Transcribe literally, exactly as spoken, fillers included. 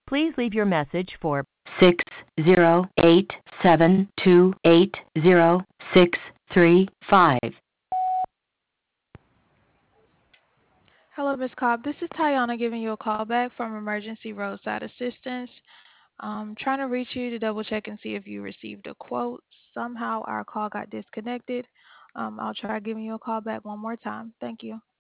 Please leave your message for six zero eight seven two eight zero six three five. Hello, Miss Cobb. This is Tayana giving you a call back from Emergency Roadside Assistance. Um, trying to reach you to double check and see if you received a quote. Somehow our call got disconnected. Um, I'll try giving you a call back one more time. Thank you.